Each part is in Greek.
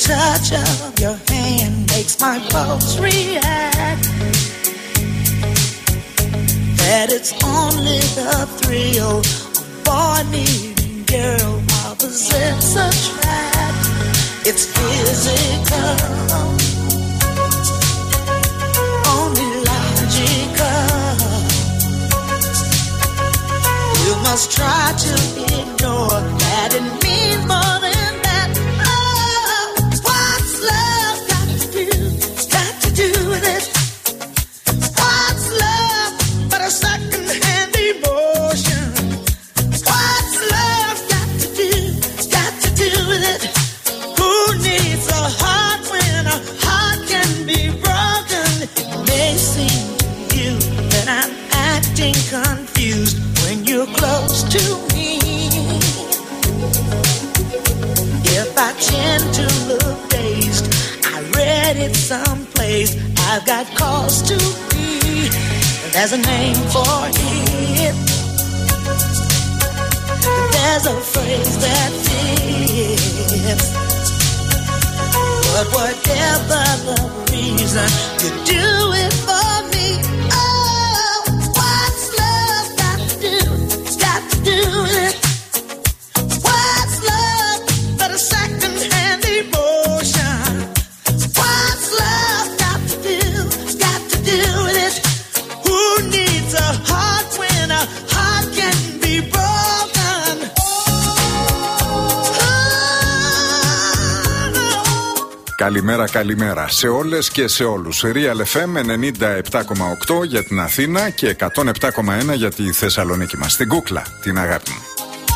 touch of your hand makes my pulse react. That it's only the thrill of boy meeting girl opposites attract. It's physical, only logical. You must try to ignore that it means more than that. Oh, what's love got to do? Got to do with it. What's love but a second-hand emotion? What's love got to do? Got to do with it. Who needs a heart when a heart can be broken? It may seem to you that I'm acting confused when you're close to me. If I tend to look dazed, I read it someplace. I've got cause to be. There's a name for it. There's a phrase that fits. But whatever the reason, you do it for me. Oh, what's love got to do? Got to do with it. What's love but a second-hand emotion? What's love got to do? Got to do with it. Who needs a heart when a heart can be broken? Καλημέρα, καλημέρα σε όλες και σε όλους. Real FM 97,8 για την Αθήνα και 107,1 για τη Θεσσαλονίκη μας. Την κούκλα, την αγάπη μου.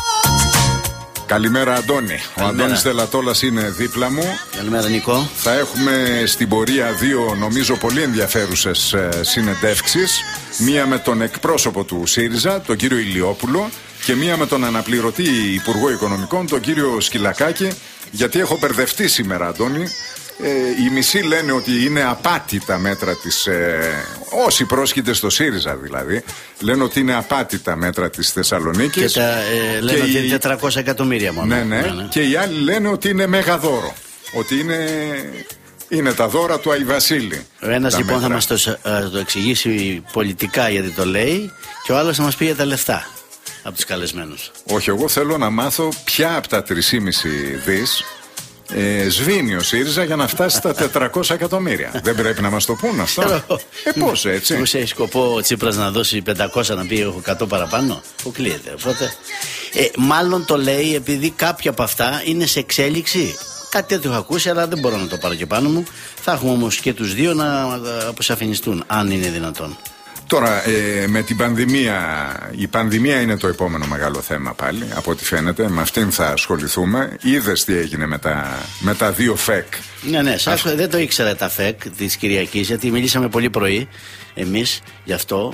Καλημέρα, Αντώνη. Ο Αντώνης Δελατόλας είναι δίπλα μου. Καλημέρα, Νικό. Θα έχουμε στην πορεία δύο, νομίζω, πολύ ενδιαφέρουσες συνεντεύξεις. Μία με τον εκπρόσωπο του ΣΥΡΙΖΑ, τον κύριο Ηλιόπουλο, και μία με τον αναπληρωτή Υπουργό Οικονομικών, τον κύριο Σκυλακάκη. Γιατί έχω μπερδευτεί σήμερα, Αντώνη. Οι μισοί λένε ότι είναι απάτη τα μέτρα της. Όσοι πρόσχητες στο ΣΥΡΙΖΑ δηλαδή, λένε ότι είναι απάτη τα μέτρα της Θεσσαλονίκης. Και λένε ότι είναι 400 εκατομμύρια μόνο. Ναι. Και οι άλλοι λένε ότι είναι μεγαδόρο. Ότι είναι τα δώρα του Αϊβασίλη. Ο ένας λοιπόν θα μας το εξηγήσει πολιτικά γιατί το λέει, και ο άλλος θα μας πει για τα λεφτά από τους καλεσμένους. Όχι, εγώ θέλω να μάθω ποια από τα 3,5 δις σβήνει ο ΣΥΡΙΖΑ για να φτάσει στα 400 εκατομμύρια. Δεν πρέπει να μας το πούν αυτό? Πώς έτσι? Πώς έχει σκοπό ο Τσίπρας να δώσει 500 να πει έχω 100 παραπάνω? Αποκλείεται. Οπότε μάλλον το λέει επειδή κάποια από αυτά είναι σε εξέλιξη. Κάτι τέτοιο έχω ακούσει, αλλά δεν μπορώ να το πάρω και πάνω μου. Θα έχουμε όμως και τους δύο να αποσαφινιστούν, αν είναι δυνατόν. Τώρα, με την πανδημία, η πανδημία είναι το επόμενο μεγάλο θέμα πάλι, από ό,τι φαίνεται. Με αυτήν θα ασχοληθούμε. Είδες τι έγινε με τα δύο ΦΕΚ? Ναι, δεν το ήξερα τα ΦΕΚ της Κυριακής, γιατί μιλήσαμε πολύ πρωί εμείς γι' αυτό.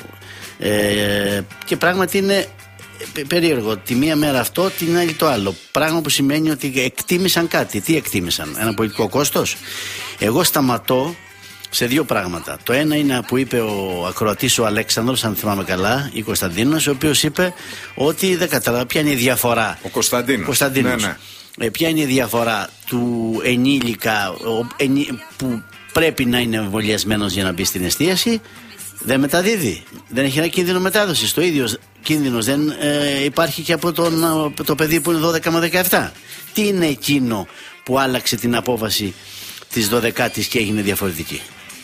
Και πράγματι είναι περίεργο. Τη μία μέρα αυτό, την άλλη το άλλο. Πράγμα που σημαίνει ότι εκτίμησαν κάτι. Τι εκτίμησαν? Ένα πολιτικό κόστος? Εγώ σταματώ σε δύο πράγματα. Το ένα είναι που είπε ο ακροατής ο Αλέξανδρος, αν θυμάμαι καλά, ή Κωνσταντίνος, ο οποίος είπε ότι δεν καταλαβαίνω ποια είναι η διαφορά. Ο Κωνσταντίνος. Ναι. Ποια είναι η διαφορά του ενήλικα που πρέπει να είναι εμβολιασμένος για να μπει στην εστίαση? Δεν μεταδίδει. Δεν έχει ένα κίνδυνο μετάδοσης. Το ίδιο κίνδυνος δεν υπάρχει και από το παιδί που είναι 12 με 17. Τι είναι εκείνο που άλλαξε την απόφαση της 12ης και έγινε διαφορετική?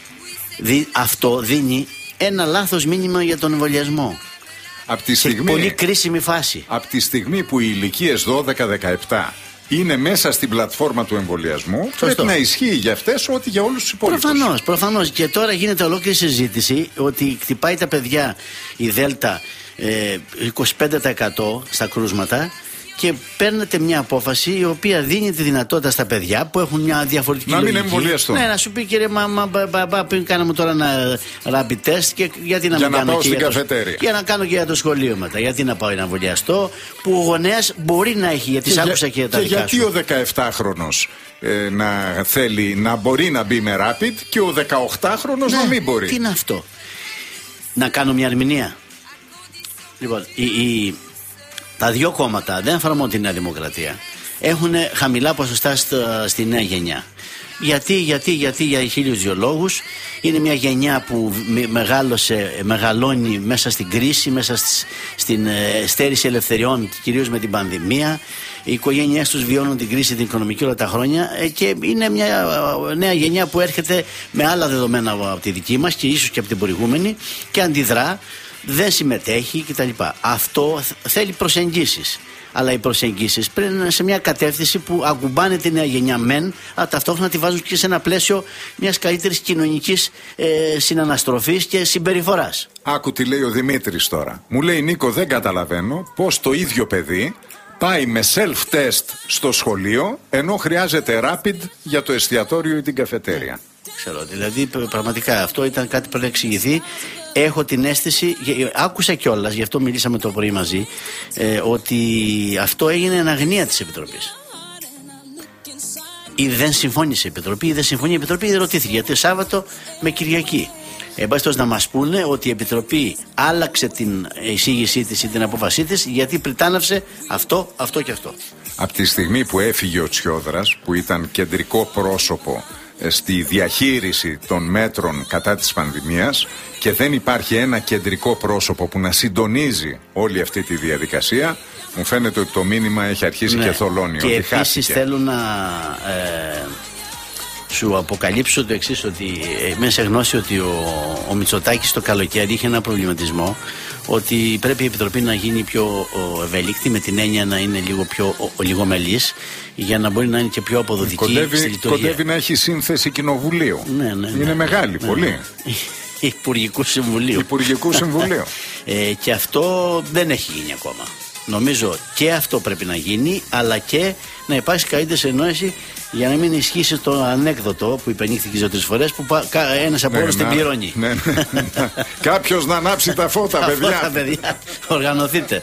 Αυτό δίνει ένα λάθος μήνυμα για τον εμβολιασμό. Σε πολύ κρίσιμη φάση. Από τη στιγμή που οι ηλικίες 12-17 είναι μέσα στην πλατφόρμα του εμβολιασμού, πρέπει να ισχύει για αυτές ό,τι για όλους τους υπόλοιπους. Προφανώς. Και τώρα γίνεται ολόκληρη συζήτηση ότι χτυπάει τα παιδιά η Δέλτα 25% στα κρούσματα, και παίρνετε μια απόφαση η οποία δίνει τη δυνατότητα στα παιδιά που έχουν μια διαφορετική λογική. Να μην εμβολιαστούν. Ναι, να σου πει κύριε πριν κάναμε τώρα ένα rapid test και γιατί να μην κάνω πάω στην καφετέρια. Για να κάνω και για το σχολείο μετά. Γιατί να πάω να εμβολιαστώ, που ο γονέας μπορεί να έχει, γιατί σ' άκουσα και τα δικά σου. Γιατί ο 17χρονος να θέλει να μπορεί να μπει με rapid και ο 18χρονος να μην μπορεί? Τι είναι αυτό? Να κάνω μια ερμηνεία. Λοιπόν, τα δύο κόμματα, δεν αφορά μόνο τη Νέα Δημοκρατία, έχουν χαμηλά ποσοστά στη νέα γενιά. Γιατί για 1002 λόγους. Είναι μια γενιά που μεγαλώνει μέσα στην κρίση, μέσα στην στέρηση ελευθεριών, κυρίως με την πανδημία. Οι οικογένειές τους βιώνουν την κρίση την οικονομική όλα τα χρόνια και είναι μια νέα γενιά που έρχεται με άλλα δεδομένα από τη δική μας και ίσως και από την προηγούμενη και αντιδρά, δεν συμμετέχει κτλ. Αυτό θέλει προσεγγίσεις. Αλλά οι προσεγγίσεις πρέπει να είναι σε μια κατεύθυνση που αγκουμπάνε τη νέα γενιά μεν, αλλά ταυτόχρονα τη βάζουν και σε ένα πλαίσιο μιας καλύτερης κοινωνικής συναναστροφής και συμπεριφοράς. Άκου τι λέει ο Δημήτρης τώρα. Μου λέει, Νίκο, δεν καταλαβαίνω πως το ίδιο παιδί πάει με self-test στο σχολείο ενώ χρειάζεται rapid για το εστιατόριο ή την καφετέρια. Ξέρω, δηλαδή πραγματικά αυτό ήταν κάτι που πρέπει να εξηγηθεί. Έχω την αίσθηση, άκουσα κιόλας, γι' αυτό μιλήσαμε το πρωί μαζί, ότι αυτό έγινε εν αγνία της Επιτροπής. Ή δεν συμφώνησε η Επιτροπή, ή δεν συμφωνεί η Επιτροπή, ή δεν ρωτήθηκε. Γιατί Σάββατο με Κυριακή. Εμπαστός να μας πούνε ότι η Επιτροπή άλλαξε την εισήγησή της ή την απόφασή της, γιατί πριτάναυσε αυτό και αυτό. Από τη στιγμή που έφυγε ο Τσιόδρας, που ήταν κεντρικό πρόσωπο στη διαχείριση των μέτρων κατά της πανδημίας και δεν υπάρχει ένα κεντρικό πρόσωπο που να συντονίζει όλη αυτή τη διαδικασία, μου φαίνεται ότι το μήνυμα έχει αρχίσει και θολώνει. Και επίσης θέλω να σου αποκαλύψω το εξής, ότι είμαι σε γνώση ότι ο Μητσοτάκης το καλοκαίρι είχε ένα προβληματισμό ότι πρέπει η Επιτροπή να γίνει πιο ευέλικτη, με την έννοια να είναι λίγο πιο λιγομελής, για να μπορεί να είναι και πιο αποδοτική στη λειτουργία. Κοντεύει να έχει σύνθεση κοινοβουλίου. Ναι. Είναι μεγάλη, πολύ. Υπουργικού Συμβουλίου. Και αυτό δεν έχει γίνει ακόμα. Νομίζω και αυτό πρέπει να γίνει, αλλά και να υπάρξει καλύτερη συνεννόηση, για να μην ισχύσει το ανέκδοτο που υπενήχθηκε 2-3 φορές, που ένας από όλους την πληρώνει. Κάποιος να ανάψει τα φώτα, παιδιά. Οργανωθείτε.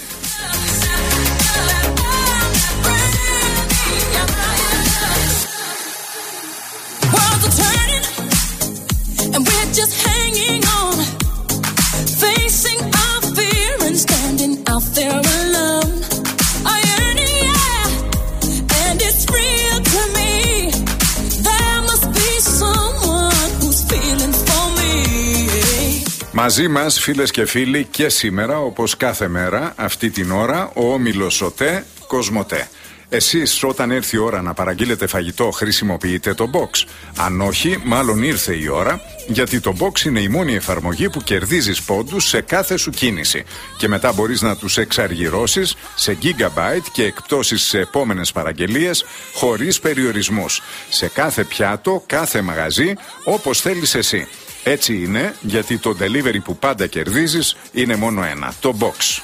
Μαζί μας, φίλες και φίλοι, και σήμερα, όπως κάθε μέρα, αυτή την ώρα, ο όμιλος ΟΤΕ Κοσμοτέ. Εσείς όταν έρθει η ώρα να παραγγείλετε φαγητό χρησιμοποιείτε το Box. Αν όχι, μάλλον ήρθε η ώρα, γιατί το Box είναι η μόνη εφαρμογή που κερδίζεις πόντους σε κάθε σου κίνηση. Και μετά μπορείς να τους εξαργυρώσεις σε gigabyte και εκπτώσεις σε επόμενες παραγγελίες χωρίς περιορισμούς. Σε κάθε πιάτο, κάθε μαγαζί, όπως θέλεις εσύ. Έτσι είναι, γιατί το delivery που πάντα κερδίζεις είναι μόνο ένα, το Box.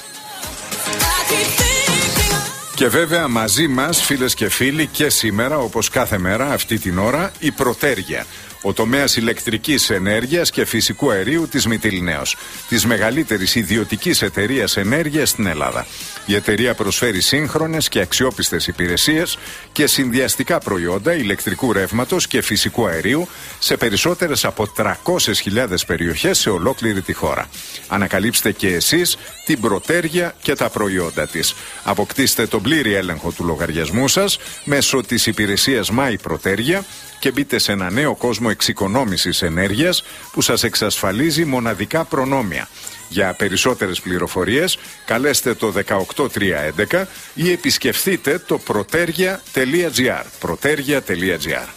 Και βέβαια μαζί μας, φίλες και φίλοι, και σήμερα, όπως κάθε μέρα αυτή την ώρα, η Προτέργεια, ο τομέας ηλεκτρικής ενέργειας και φυσικού αερίου της Μυτιληναίος, της μεγαλύτερης ιδιωτικής εταιρείας ενέργειας στην Ελλάδα. Η εταιρεία προσφέρει σύγχρονες και αξιόπιστες υπηρεσίες και συνδυαστικά προϊόντα ηλεκτρικού ρεύματος και φυσικού αερίου σε περισσότερες από 300.000 περιοχές σε ολόκληρη τη χώρα. Ανακαλύψτε και εσείς την Προτέργεια και τα προϊόντα της. Αποκτήστε τον πλήρη έλεγχο του λογαριασμού σας μέσω της υπηρεσίας My Προτέργεια και μπείτε σε ένα νέο κόσμο εξοικονόμησης ενέργειας που σας εξασφαλίζει μοναδικά προνόμια. Για περισσότερες πληροφορίες καλέστε το 18311 ή επισκεφθείτε το protergia.gr. protergia.gr.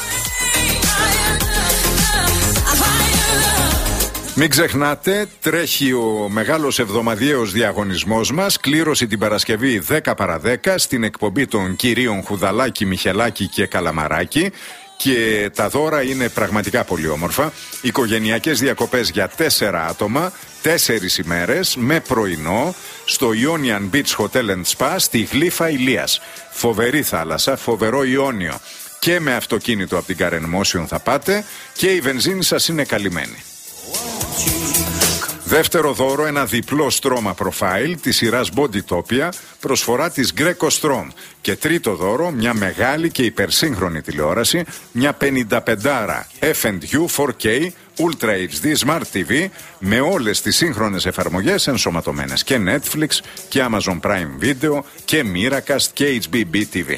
Μην ξεχνάτε, τρέχει ο μεγάλος εβδομαδιαίος διαγωνισμός μας, κλήρωση την Παρασκευή 10 παρα 10 στην εκπομπή των κυρίων Χουδαλάκη, Μιχελάκη και Καλαμαράκη. Και τα δώρα είναι πραγματικά πολύ όμορφα. Οικογενειακές διακοπές για 4 άτομα, 4 ημέρες με πρωινό στο Ionian Beach Hotel and Spa στη Γλύφα Ηλίας. Φοβερή θάλασσα, φοβερό Ιόνιο. Και με αυτοκίνητο από την Karen Motion θα πάτε και η βενζίνη σας είναι καλυμμένη. Δεύτερο δώρο, ένα διπλό στρώμα profile της σειράς Bodytopia, προσφορά της Greco Strom. Και τρίτο δώρο, μια μεγάλη και υπερσύγχρονη τηλεόραση, μια 55 F&U 4K Ultra HD Smart TV με όλες τις σύγχρονες εφαρμογές ενσωματωμένες και Netflix και Amazon Prime Video και Miracast και HBB TV.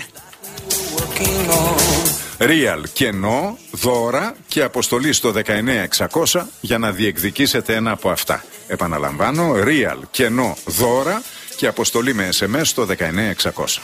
Real κενό, δώρα και αποστολή στο 19600 για να διεκδικήσετε ένα από αυτά. Επαναλαμβάνω, Real κενό, δώρα και αποστολή με SMS στο 19600.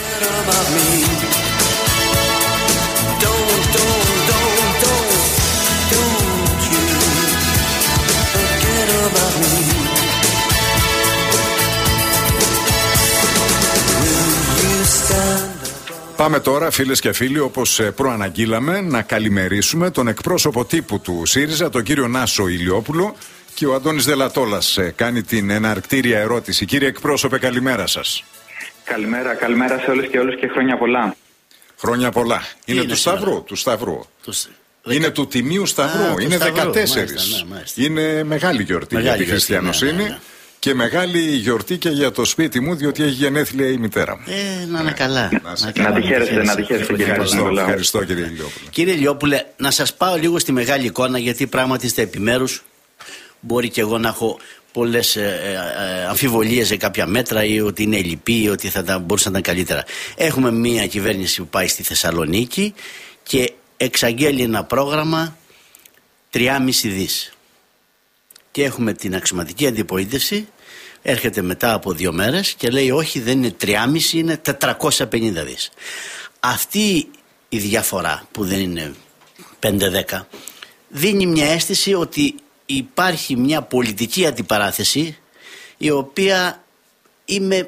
Πάμε τώρα, φίλες και φίλοι, όπως προαναγγείλαμε, να καλημερίσουμε τον εκπρόσωπο τύπου του ΣΥΡΙΖΑ, τον κύριο Νάσο Ηλιόπουλο, και ο Αντώνης Δελατόλας κάνει την εναρκτήρια ερώτηση. Κύριε εκπρόσωπε, καλημέρα σας. Καλημέρα σε όλους και όλους και χρόνια πολλά. Χρόνια πολλά. Είναι του Σταυρού, Είναι του Τιμίου Σταυρού, είναι 14. Μάλιστα. Είναι μεγάλη γιορτή για τη χριστιανοσύνη. Ναι. Και μεγάλη γιορτή και για το σπίτι μου, διότι έχει γενέθλια η μητέρα μου. Να είναι καλά. Να τη χαίρεστε, κύριε Ηλιόπουλε. Ευχαριστώ, κύριε Ηλιόπουλε. Κύριε Ηλιόπουλε, να σας πάω λίγο στη μεγάλη εικόνα, γιατί πράγματι στα επιμέρους μπορεί και εγώ να έχω πολλές αμφιβολίες σε κάποια μέτρα ή ότι είναι ελλειπή ή ότι θα μπορούσαν να ήταν καλύτερα. Έχουμε μια κυβέρνηση που πάει στη Θεσσαλονίκη και εξαγγέλει ένα πρόγραμμα 3,5 δις. Και έχουμε την αξιωματική αντιπολίτευση, έρχεται μετά από 2 μέρες και λέει όχι, δεν είναι 3,5, είναι 450 δις. Αυτή η διαφορά που δεν είναι 5-10 δίνει μια αίσθηση ότι υπάρχει μια πολιτική αντιπαράθεση, η οποία είμαι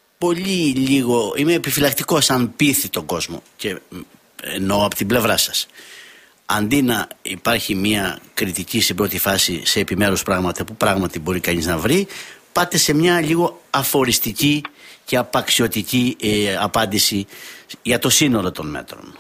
επιφυλακτικός αν πείθει τον κόσμο, και εννοώ από την πλευρά σας. Αντί να υπάρχει μια κριτική στην πρώτη φάση σε επιμέρους πράγματα που πράγματι μπορεί κανείς να βρει, πάτε σε μια λίγο αφοριστική και απαξιωτική απάντηση για το σύνολο των μέτρων.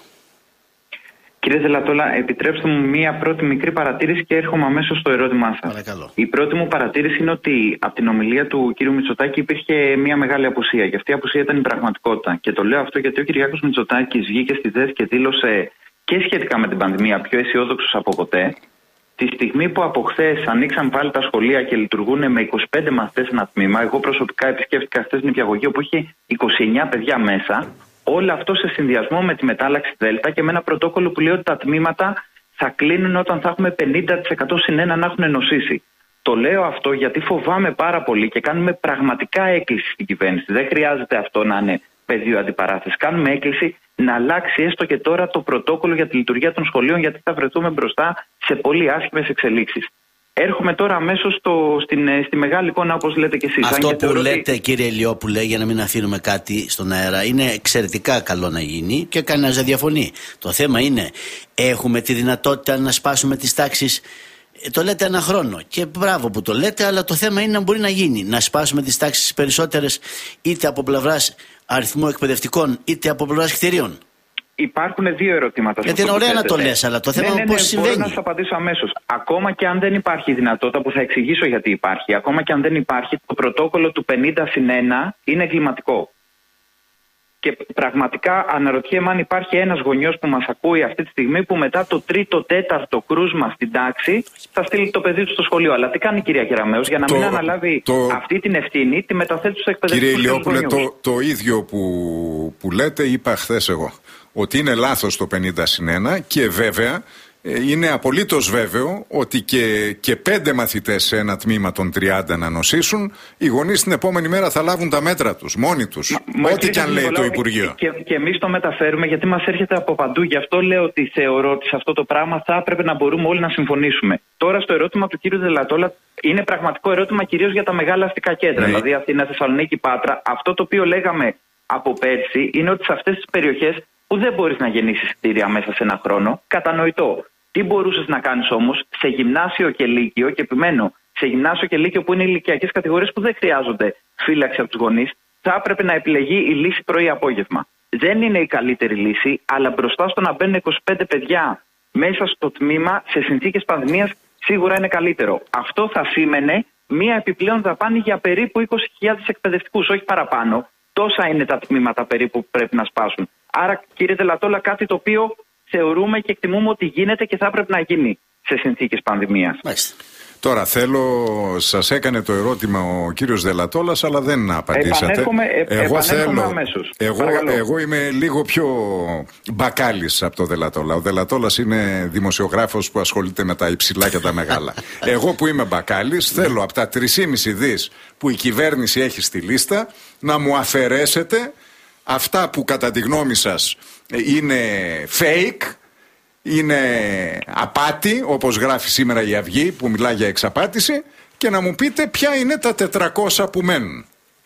Κύριε Δελατόλα, επιτρέψτε μου μία πρώτη μικρή παρατήρηση και έρχομαι αμέσως στο ερώτημά σας. Παρακαλώ. Η πρώτη μου παρατήρηση είναι ότι από την ομιλία του κύριου Μητσοτάκη υπήρχε μία μεγάλη απουσία, και αυτή η απουσία ήταν η πραγματικότητα. Και το λέω αυτό γιατί ο Κυριάκος Μητσοτάκης βγήκε στη ΔΕΣ και δήλωσε και σχετικά με την πανδημία πιο αισιόδοξος από ποτέ. Τη στιγμή που από χθες ανοίξαν πάλι τα σχολεία και λειτουργούν με 25 μαθητές ένα τμήμα, εγώ προσωπικά επισκέφτηκα χθες την νηπιαγωγείο που είχε 29 παιδιά μέσα. Όλο αυτό σε συνδυασμό με τη μετάλλαξη Δέλτα και με ένα πρωτόκολλο που λέει ότι τα τμήματα θα κλείνουν όταν θα έχουμε 50% συν 1 να έχουν νοσήσει. Το λέω αυτό γιατί φοβάμαι πάρα πολύ και κάνουμε πραγματικά έκκληση στην κυβέρνηση. Δεν χρειάζεται αυτό να είναι πεδίο αντιπαράθεση. Κάνουμε έκκληση να αλλάξει έστω και τώρα το πρωτόκολλο για τη λειτουργία των σχολείων, γιατί θα βρεθούμε μπροστά σε πολύ άσχημες εξελίξεις. Έρχομαι τώρα αμέσως στη μεγάλη εικόνα, όπως λέτε και εσείς. Αυτό που λέτε, κύριε Ηλιόπουλε, για να μην αφήνουμε κάτι στον αέρα, είναι εξαιρετικά καλό να γίνει και κανένας δεν διαφωνεί. Το θέμα είναι, έχουμε τη δυνατότητα να σπάσουμε τις τάξεις. Το λέτε ένα χρόνο και μπράβο που το λέτε, αλλά το θέμα είναι να μπορεί να γίνει. Να σπάσουμε τις τάξεις περισσότερες, είτε από πλευράς αριθμού εκπαιδευτικών, είτε από πλευράς κτηρίων. Υπάρχουν δύο ερωτήματα. Γιατί είναι ωραία να το λες, αλλά το θέμα είναι πώς συμβαίνει. Μπορώ να σας απαντήσω αμέσως. Ακόμα και αν δεν υπάρχει δυνατότητα, που θα εξηγήσω γιατί υπάρχει, ακόμα και αν δεν υπάρχει, το πρωτόκολλο του 50/1 είναι εγκληματικό. Και πραγματικά αναρωτιέμαι αν υπάρχει ένας γονιός που μας ακούει αυτή τη στιγμή που μετά το 3ο-4ο κρούσμα στην τάξη θα στείλει το παιδί του στο σχολείο. Αλλά τι κάνει η κυρία Κεραμέως για να μην αναλάβει αυτή την ευθύνη, τη μεταθέτει στους εκπαιδευτικούς. Κύριε Ηλιόπουλε, το ίδιο που λέτε είπα χθες εγώ. Ότι είναι λάθος το 50/1 και βέβαια είναι απολύτως βέβαιο ότι και 5 μαθητές σε ένα τμήμα των 30 να νοσήσουν, οι γονείς την επόμενη μέρα θα λάβουν τα μέτρα τους, μόνοι τους. Ό,τι και αν λέει το Υπουργείο. Και εμείς το μεταφέρουμε γιατί μας έρχεται από παντού. Γι' αυτό λέω ότι θεωρώ ότι σε αυτό το πράγμα θα έπρεπε να μπορούμε όλοι να συμφωνήσουμε. Τώρα στο ερώτημα του κύριου Δελατόλα, είναι πραγματικό ερώτημα κυρίως για τα μεγάλα αστικά κέντρα. Ναι. Δηλαδή Αθήνα, Θεσσαλονίκη, Πάτρα. Αυτό το οποίο λέγαμε από πέρσι είναι ότι σε αυτές τις περιοχές που δεν μπορείς να γεννήσεις κτίρια μέσα σε ένα χρόνο, κατανοητό. Τι μπορούσες να κάνεις όμως σε γυμνάσιο και λύκειο, και επιμένω, σε γυμνάσιο και λύκειο που είναι ηλικιακές κατηγορίες που δεν χρειάζονται φύλαξη από τους γονείς, θα έπρεπε να επιλεγεί η λύση πρωί-απόγευμα. Δεν είναι η καλύτερη λύση, αλλά μπροστά στο να μπαίνουν 25 παιδιά μέσα στο τμήμα σε συνθήκες πανδημίας, σίγουρα είναι καλύτερο. Αυτό θα σήμαινε μία επιπλέον δαπάνη για περίπου 20.000 εκπαιδευτικούς, όχι παραπάνω. Τόσα είναι τα τμήματα περίπου που πρέπει να σπάσουν. Άρα, κύριε Δελατόλα, κάτι το οποίο θεωρούμε και εκτιμούμε ότι γίνεται και θα έπρεπε να γίνει σε συνθήκες πανδημίας. Τώρα σας έκανε το ερώτημα ο κύριος Δελατόλας, αλλά δεν απαντήσατε. Επανέρχομαι αμέσως. Εγώ είμαι λίγο πιο μπακάλης από το Δελατόλα. Ο Δελατόλας είναι δημοσιογράφος που ασχολείται με τα υψηλά και τα μεγάλα. Εγώ που είμαι μπακάλης θέλω από τα 3,5 δις που η κυβέρνηση έχει στη λίστα να μου αφαιρέσετε αυτά που κατά τη γνώμη σας είναι fake, είναι απάτη, όπως γράφει σήμερα η Αυγή που μιλάει για εξαπάτηση, και να μου πείτε ποια είναι τα 400 που μένουν.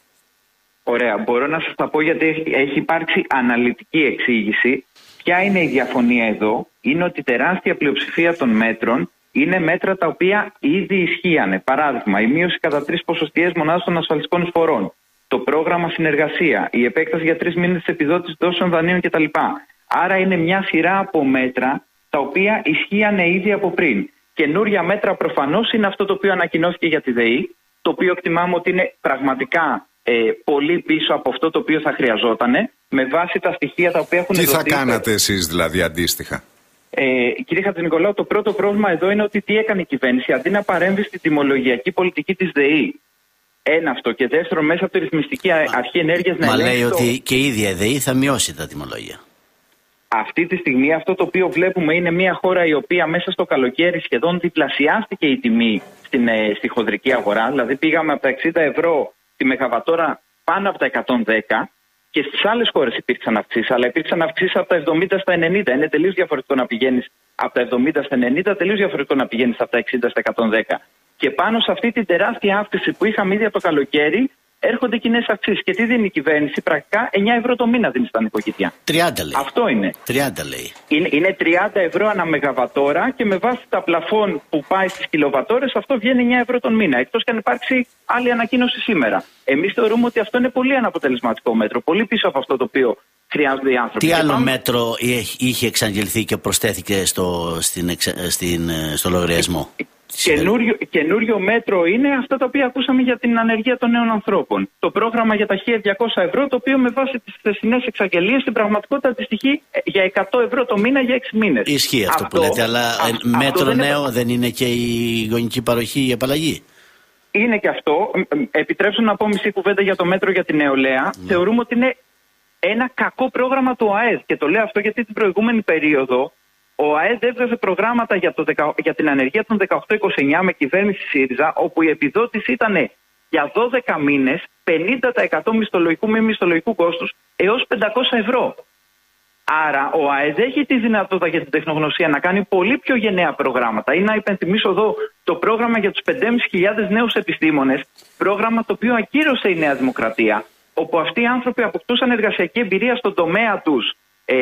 Ωραία, μπορώ να σας τα πω γιατί έχει υπάρξει αναλυτική εξήγηση. Ποια είναι η διαφωνία εδώ? Είναι ότι η τεράστια πλειοψηφία των μέτρων είναι μέτρα τα οποία ήδη ισχύανε. Παράδειγμα, η μείωση κατά 3 ποσοστιαίες μονάδες των ασφαλιστικών εισφορών, το πρόγραμμα συνεργασία, η επέκταση για 3 μήνες της επιδότησης δόσεων δανείων κτλ. Άρα είναι μια σειρά από μέτρα τα οποία ισχύανε ήδη από πριν. Καινούρια μέτρα προφανώς είναι αυτό το οποίο ανακοινώθηκε για τη ΔΕΗ, το οποίο εκτιμάμε ότι είναι πραγματικά πολύ πίσω από αυτό το οποίο θα χρειαζότανε, με βάση τα στοιχεία τα οποία έχουν δοθεί. Τι θα κάνατε εσείς δηλαδή αντίστοιχα? Κύριε Χατζηνικολάου, το πρώτο πρόβλημα εδώ είναι ότι τι έκανε η κυβέρνηση? Αντί να παρέμβει στην τιμολογιακή πολιτική της ΔΕΗ, ένα αυτό, και δεύτερο, μέσα από τη ρυθμιστική αρχή ενέργειας να ελέγξει. Μα λέει ότι και η ίδια η ΔΕΗ θα μειώσει τα τιμολόγια. Αυτή τη στιγμή αυτό το οποίο βλέπουμε είναι μια χώρα η οποία μέσα στο καλοκαίρι σχεδόν διπλασιάστηκε η τιμή στη χονδρική αγορά. Δηλαδή πήγαμε από τα 60 ευρώ τη μεγαβατόρα πάνω από τα 110, και στις άλλες χώρες υπήρξαν αυξήσεις, αλλά υπήρξαν αυξήσεις από τα 70 στα 90. Είναι τελείως διαφορετικό να πηγαίνεις από τα 70 στα 90, τελείως διαφορετικό να πηγαίνεις από τα 60 στα 110. Και πάνω σε αυτή την τεράστια αύξηση που είχαμε ήδη από το καλοκαίρι, έρχονται κοινές αυξήσεις. Και τι δίνει η κυβέρνηση? Πρακτικά 9 ευρώ το μήνα δίνει στα νοικοκυριά. 30 λέει. Αυτό είναι. 30 λέει. Είναι 30 ευρώ ανά μεγαβατόρα, και με βάση τα πλαφόν που πάει στις κιλοβατόρες αυτό βγαίνει 9 ευρώ τον μήνα. Εκτός και αν υπάρξει άλλη ανακοίνωση σήμερα. Εμείς θεωρούμε ότι αυτό είναι πολύ αναποτελεσματικό μέτρο. Πολύ πίσω από αυτό το οποίο χρειάζονται οι άνθρωποι. Τι άλλο μέτρο είχε εξαγγελθεί και προσθέθηκε στο λογαριασμό? Καινούριο μέτρο είναι αυτά τα οποία ακούσαμε για την ανεργία των νέων ανθρώπων. Το πρόγραμμα για τα 1.200 ευρώ, το οποίο με βάση τις θεσινές εξαγγελίες στην πραγματικότητα αντιστοιχεί για 100 ευρώ το μήνα για 6 μήνες. Ισχύει αυτό που λέτε, αλλά μέτρο νέο δεν είναι και η γονική παροχή, η απαλλαγή? Είναι και αυτό. Επιτρέψτε να πω μισή κουβέντα για το μέτρο για την νεολαία. Θεωρούμε ότι είναι ένα κακό πρόγραμμα του ΑΕΔ. Και το λέω αυτό γιατί την προηγούμενη περίοδο ο ΑΕΔ έβγαζε προγράμματα για την ανεργία των 18-29 με κυβέρνηση ΣΥΡΙΖΑ, όπου η επιδότηση ήταν για 12 μήνες 50% μισθολογικού μη μισθολογικού κόστους έως 500 ευρώ. Άρα ο ΑΕΔ έχει τη δυνατότητα για την τεχνογνωσία να κάνει πολύ πιο γενναία προγράμματα. Ή να υπενθυμίσω εδώ το πρόγραμμα για τους 5.500 νέους επιστήμονες, πρόγραμμα το οποίο ακύρωσε η Νέα Δημοκρατία, όπου αυτοί οι άνθρωποι αποκτούσαν εργασιακή εμπειρία στον τομέα τους,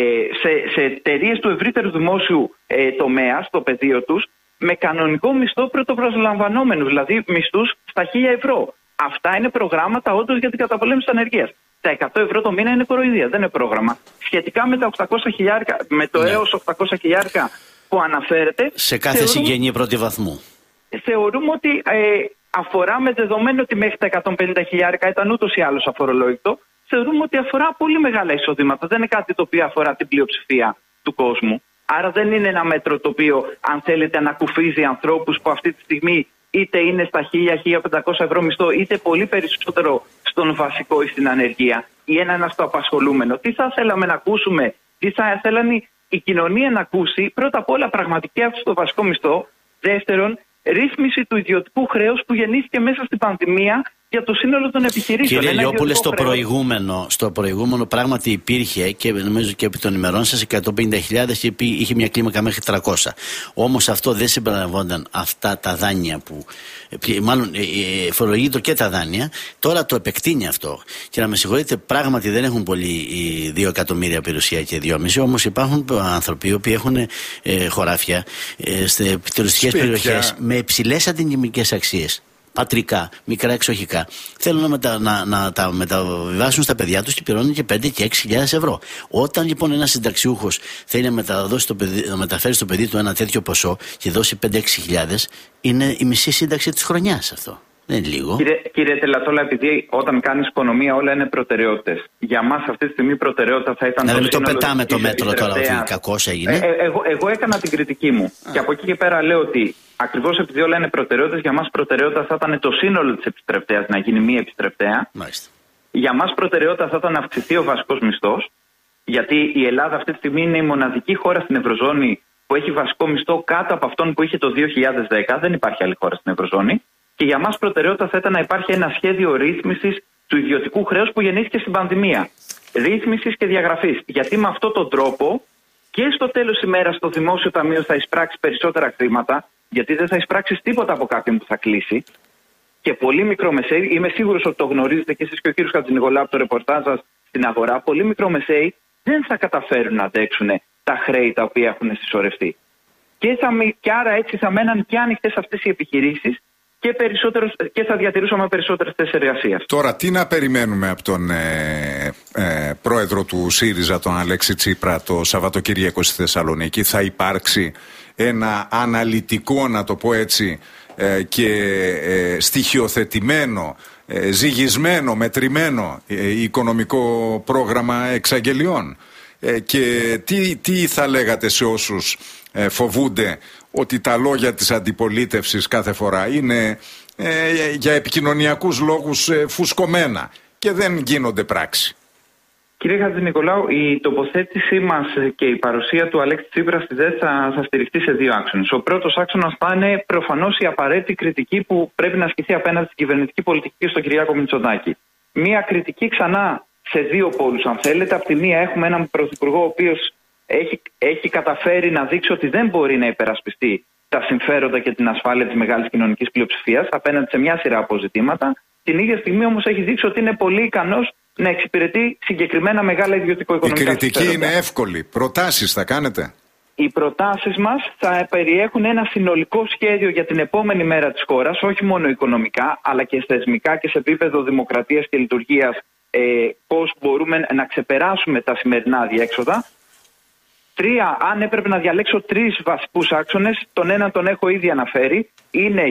σε εταιρείες του ευρύτερου δημόσιου τομέα, στο πεδίο τους, με κανονικό μισθό πρωτοπροσλαμβανόμενου, δηλαδή μισθούς στα 1.000 ευρώ. Αυτά είναι προγράμματα όντως για την καταπολέμηση της ανεργίας. Τα 100 ευρώ το μήνα είναι κοροϊδία, δεν είναι πρόγραμμα. Σχετικά με τα 800.000, με το έως 800.000 που αναφέρεται, σε κάθε συγγενή πρώτη βαθμού, θεωρούμε ότι αφορά, με δεδομένο ότι μέχρι τα 150.000 ήταν ούτως ή άλλως αφορολόγητο, θεωρούμε ότι αφορά πολύ μεγάλα εισοδήματα. Δεν είναι κάτι το οποίο αφορά την πλειοψηφία του κόσμου. Άρα δεν είναι ένα μέτρο το οποίο, αν θέλετε, ανακουφίζει ανθρώπους που αυτή τη στιγμή είτε είναι στα 1.000-1.500 ευρώ μισθό, είτε πολύ περισσότερο στον βασικό ή στην ανεργία, ή ένα στο απασχολούμενο. Τι θα θέλαμε να ακούσουμε, τι θα θέλανε η κοινωνία να ακούσει? Πρώτα απ' όλα, πραγματική αύξηση στο βασικό μισθό. Δεύτερον, ρύθμιση του ιδιωτικού χρέους που γεννήθηκε μέσα στην πανδημία για το σύνολο των επιχειρήσεων. Κύριε Λιόπουλε, στο προηγούμενο πράγματι υπήρχε, και νομίζω και επί των ημερών σας, 150.000 και είχε μια κλίμακα μέχρι 300. Όμως αυτό δεν συμπεριλαμβάνονταν αυτά τα δάνεια που, μάλλον φορολογείται και τα δάνεια. Τώρα το επεκτείνει αυτό. Και να με συγχωρείτε, πράγματι δεν έχουν πολύ 2 εκατομμύρια περιουσία και 2,5. Όμως υπάρχουν άνθρωποι οι οποίοι έχουν χωράφια σε τουριστικές περιοχές με υψηλές αντικειμενικές αξίες. Πατρικά, μικρά εξοχικά. Θέλουν να τα μεταβιβάσουν στα παιδιά τους και πληρώνουν και 5 και 6.000 ευρώ. Όταν λοιπόν ένας συνταξιούχος θέλει να μεταφέρει στο παιδί του ένα τέτοιο ποσό και δώσει 5-6 χιλιάδες, είναι η μισή σύνταξη της χρονιάς αυτό. Δεν είναι λίγο. Κύριε Τελατόλα, επειδή όταν κάνεις οικονομία όλα είναι προτεραιότητες. Για μας αυτή τη στιγμή προτεραιότητα θα ήταν. Δηλαδή το πετάμε το μέτρο τώρα ότι κακώς έγινε. Εγώ έκανα την κριτική μου. Και από εκεί και πέρα λέω ότι ακριβώς επειδή όλα είναι προτεραιότητες, για μας προτεραιότητα θα ήταν το σύνολο της επιστρεπτέας να γίνει μία επιστρεπτέα. Μάλιστα. Για μας προτεραιότητα θα ήταν να αυξηθεί ο βασικός μισθός. Γιατί η Ελλάδα αυτή τη στιγμή είναι η μοναδική χώρα στην Ευρωζώνη που έχει βασικό μισθό κάτω από αυτόν που είχε το 2010. Δεν υπάρχει άλλη χώρα στην Ευρωζώνη. Και για μας προτεραιότητα θα ήταν να υπάρχει ένα σχέδιο ρύθμισης του ιδιωτικού χρέους που γεννήθηκε στην πανδημία. Ρύθμισης και διαγραφής. Γιατί με αυτόν τον τρόπο και στο τέλος της ημέρας το Δημόσιο Ταμείο θα εισπράξει περισσότερα χρήματα, γιατί δεν θα εισπράξει τίποτα από κάποιον που θα κλείσει. Και πολύ μικρομεσαίοι, είμαι σίγουρος ότι το γνωρίζετε και εσείς και ο κύριος Χατζηνικολάου από το ρεπορτάζ σας στην αγορά, πολύ μικρομεσαίοι δεν θα καταφέρουν να αντέξουν τα χρέη τα οποία έχουν συσσωρευτεί. Και άρα έτσι θα μέναν και άνοιχτες αυτές οι επιχειρήσεις και θα διατηρούσαμε περισσότερες θέσεις εργασίας. Τώρα, τι να περιμένουμε από τον πρόεδρο του ΣΥΡΙΖΑ, τον Αλέξη Τσίπρα, το Σαββατοκύριακο στη Θεσσαλονίκη? Θα υπάρξει ένα αναλυτικό, να το πω έτσι, και στοιχειοθετημένο, ζυγισμένο, μετρημένο οικονομικό πρόγραμμα εξαγγελιών? Και τι θα λέγατε σε όσους φοβούνται ότι τα λόγια της αντιπολίτευσης κάθε φορά είναι για επικοινωνιακούς λόγους φουσκωμένα και δεν γίνονται πράξη? Κύριε Χατζηνικολάου, η τοποθέτησή μας και η παρουσία του Αλέξη Τσίπρα στη ΔΕΘ θα στηριχτεί σε δύο άξονες. Ο πρώτος άξονας θα είναι προφανώς η απαραίτητη κριτική που πρέπει να ασκηθεί απέναντι στην κυβερνητική πολιτική και στον Κυριάκο Μητσοτάκη. Μία κριτική ξανά σε δύο πόλους, αν θέλετε. Απ' τη μία έχουμε έναν πρωθυπουργό ο οποίος έχει καταφέρει να δείξει ότι δεν μπορεί να υπερασπιστεί τα συμφέροντα και την ασφάλεια της μεγάλης κοινωνικής πλειοψηφίας απέναντι σε μια σειρά από ζητήματα. Την ίδια στιγμή όμως έχει δείξει ότι είναι πολύ ικανός να εξυπηρετεί συγκεκριμένα μεγάλα ιδιωτικο-οικονομικά συμφέροντα. Η κριτική είναι εύκολη. Προτάσεις θα κάνετε? Οι προτάσεις μας θα περιέχουν ένα συνολικό σχέδιο για την επόμενη μέρα της χώρας, όχι μόνο οικονομικά, αλλά και θεσμικά και σε επίπεδο δημοκρατίας και λειτουργίας, πώς μπορούμε να ξεπεράσουμε τα σημερινά αδιέξοδα. Αν έπρεπε να διαλέξω τρεις βασικούς άξονες, τον ένα τον έχω ήδη αναφέρει, είναι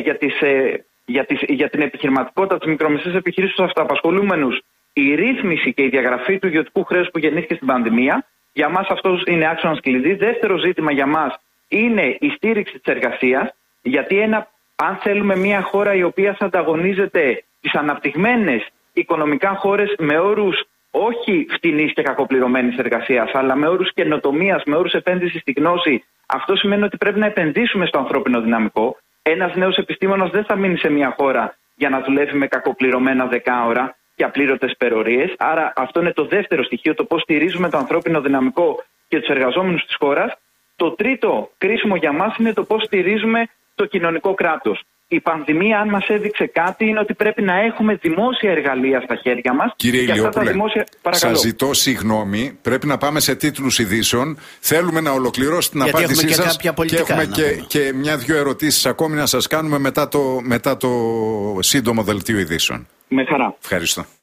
για την επιχειρηματικότητα της μικρομεσαίας επιχειρήσης στους αυτοαπασχολούμενους, η ρύθμιση και η διαγραφή του ιδιωτικού χρέους που γεννήθηκε στην πανδημία. Για μας αυτός είναι άξονας κλειδί. Δεύτερο ζήτημα για μας είναι η στήριξη της εργασίας, γιατί αν θέλουμε μια χώρα η οποία θα ανταγωνίζεται τις αναπτυγμένες οικονομικά χώρες με όρους όχι φτηνής και κακοπληρωμένης εργασίας, αλλά με όρους καινοτομίας, με όρους επένδυσης στη γνώση, αυτό σημαίνει ότι πρέπει να επενδύσουμε στο ανθρώπινο δυναμικό. Ένας νέος επιστήμονας δεν θα μείνει σε μια χώρα για να δουλεύει με κακοπληρωμένα δεκάωρα και απλήρωτες περορίες. Άρα αυτό είναι το δεύτερο στοιχείο, το πώς στηρίζουμε το ανθρώπινο δυναμικό και τους εργαζόμενους της χώρας. Το τρίτο κρίσιμο για μας είναι το πώς στηρίζουμε το κοινωνικό κράτος. Η πανδημία, αν μας έδειξε κάτι, είναι ότι πρέπει να έχουμε δημόσια εργαλεία στα χέρια μας. Κύριε Ηλιόπουλε, σας ζητώ συγγνώμη, πρέπει να πάμε σε τίτλους ειδήσεων. Θέλουμε να ολοκληρώσετε την απάντησή σας και έχουμε και μια-δυο ερωτήσεις ακόμη να σας κάνουμε μετά το σύντομο δελτίο ειδήσεων. Με χαρά. Ευχαριστώ.